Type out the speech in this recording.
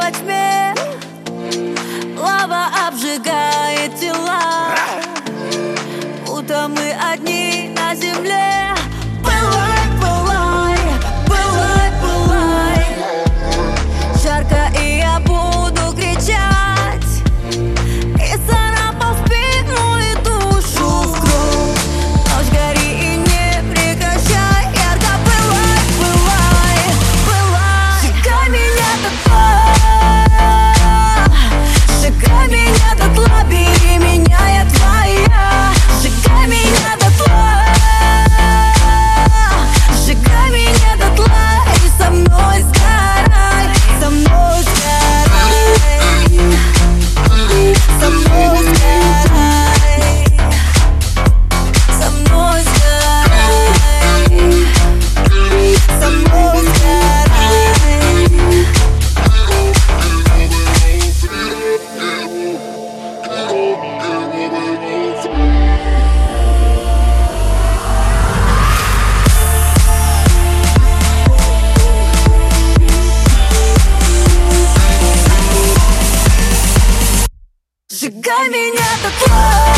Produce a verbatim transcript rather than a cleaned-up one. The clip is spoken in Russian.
во тьме, лава обжигает тела, будто мы одни на земле. Пылай, пылай, пылай, пылай, жарко, и я буду кричать, исцарапав спину и душу в кровь. Ночь гори и не прекращай, ярко пылай, пылай, пылай. Сжигай меня дотла, сжигай меня дотла, бери меня, я твоя. Сжигай меня дотла, сжигай меня дотла, и со мной сгорай, со мной сгорай, со мной сгорай, со мной сгорай, со мной сгорай. Сжигай меня дотла.